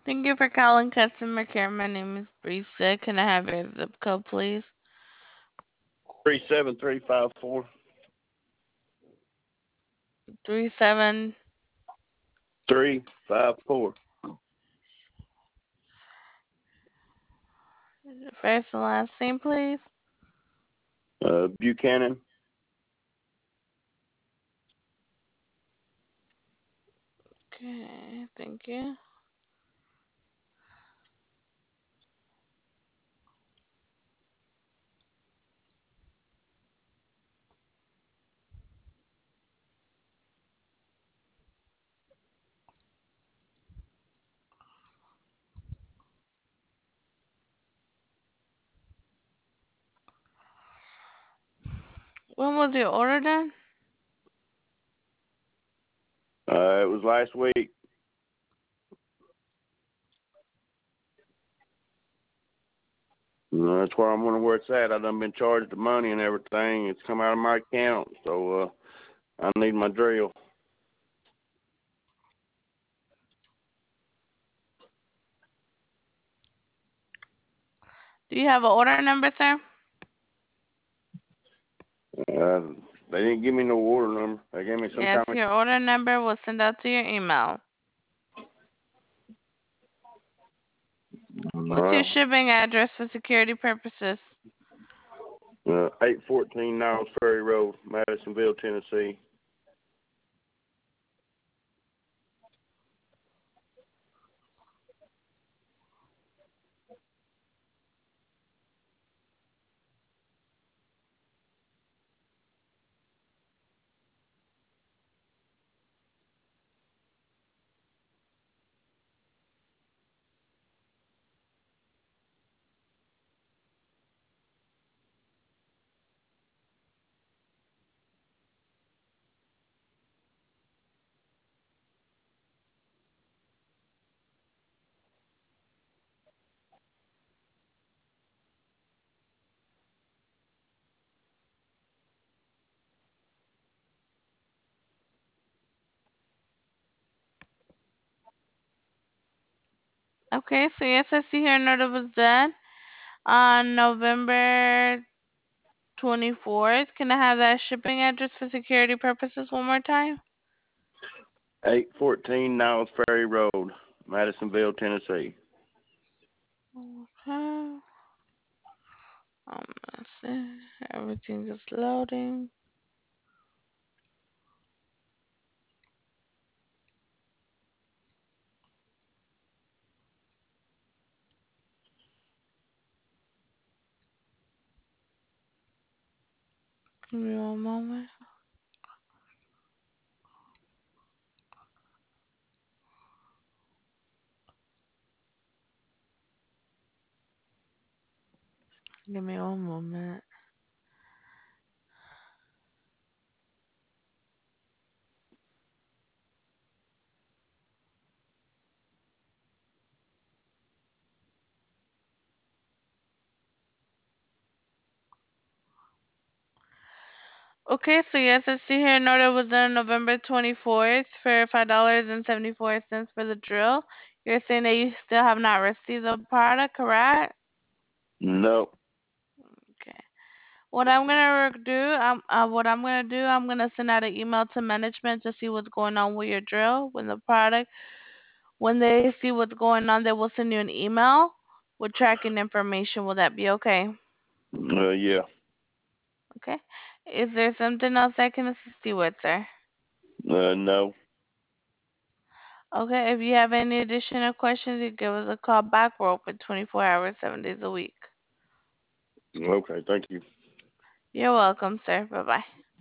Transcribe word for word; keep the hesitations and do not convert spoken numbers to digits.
Thank you for calling customer care. My name is Brisa. Can I have your zip code, please? Three seven three five four. Three seven. Three five four. First and last name, please. Uh, Buchanan. Okay, thank you. When was your order done? Uh, it was last week. Uh, that's where I'm wondering where it's at. I done been charged the money and everything. It's come out of my account, so uh, I need my drill. Do you have an order number, sir? Uh, they didn't give me no order number. They gave me some kind Yes, of. your order number will send out to your email. What's your Uh, shipping address for security purposes? uh, eight fourteen Niles Ferry Road, Madisonville, Tennessee. Okay, so yes, I see here an order was done on November twenty-fourth. Can I have that shipping address for security purposes one more time? eight fourteen Niles Ferry Road, Madisonville, Tennessee. Okay. Um, let's see. Everything is loading. Give me one moment. Give me one moment. Okay, so yes, I see here an order was done on November twenty-fourth for five dollars and seventy-four cents for the drill. You're saying that you still have not received the product, correct? No. Okay. What I'm gonna re- do, um, uh, what I'm gonna do, I'm gonna send out an email to management to see what's going on with your drill, with the product. When they see what's going on, they will send you an email with tracking information. Will that be okay? Uh, yeah. Okay. Is there something else I can assist you with, sir? Uh, no. Okay. If you have any additional questions, you give us a call back. We're open twenty-four hours, seven days a week. Okay. Thank you. You're welcome, sir. Bye bye.